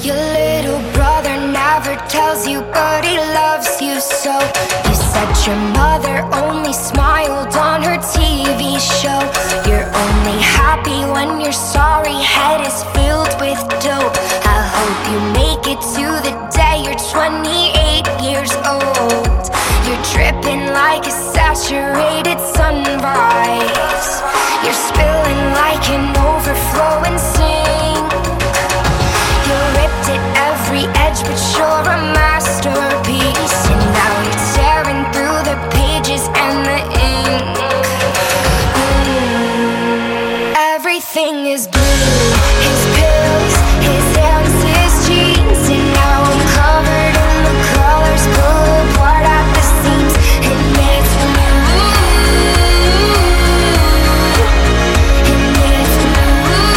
Your little brother never tells you, but he loves you so. You said your mother only smiled on her TV show. You're only happy when your sorry head is filled with dope. I hope you make it to the day you're 28 years old. You're dripping like a saturated sunrise. You're spilling like an overflowing sink. You ripped at every edge, but you're a masterpiece. And now you're tearing through the pages and the ink. Everything is blue. His pills, his hands, his jeans. And now I'm covered in the colors, pull apart at the seams. And it's blue. And it's blue.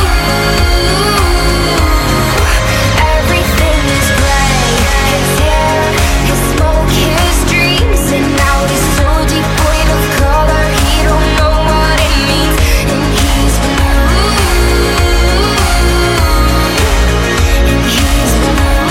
Everything is gray. His hair, his smoke, his dreams. And now he's so devoid of color, he don't know what it means. And he's blue. And he's blue.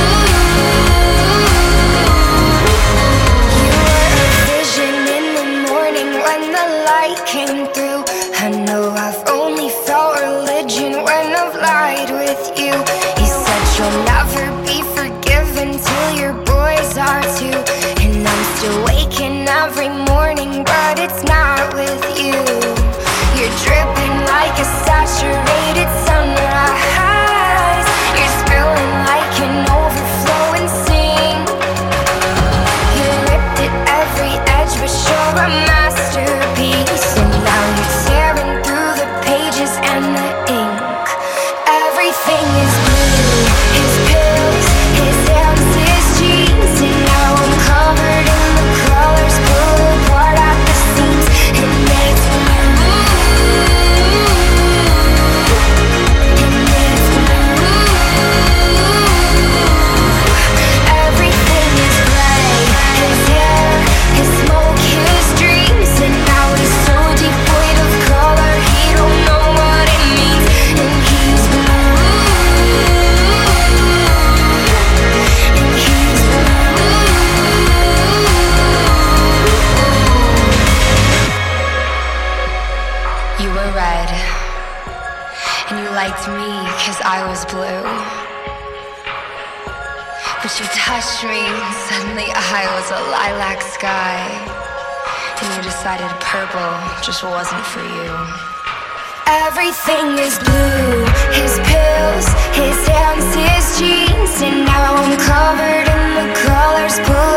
You were a vision in the morning when the light came through. I know I've only felt religion when I've lied with you. You said you'll never be forgiven till your boys are too. And I'm still waking every morning, but it's not with you. You're dripping like a saturated sunrise. You're spilling like an overflowing sink. You ripped at every edge, but you're a masterpiece. And now you're tearing through the pages and the ink. Everything is blue. His pills, his hands, his jeans. And now I'm covered in the colors, pull apart at the seams. And it's blue. And it's blue. Everything is gray. His hair, his smoke, his dreams. And now he's so devoid of color, he don't know what it means. And he's blue. And he's blue. You were red, and you liked me 'cause I was blue. But you touched me, suddenly I was a lilac sky. And you decided purple just wasn't for you. Everything is blue. His pills, his hands, his jeans. And now I'm covered in the colors, pull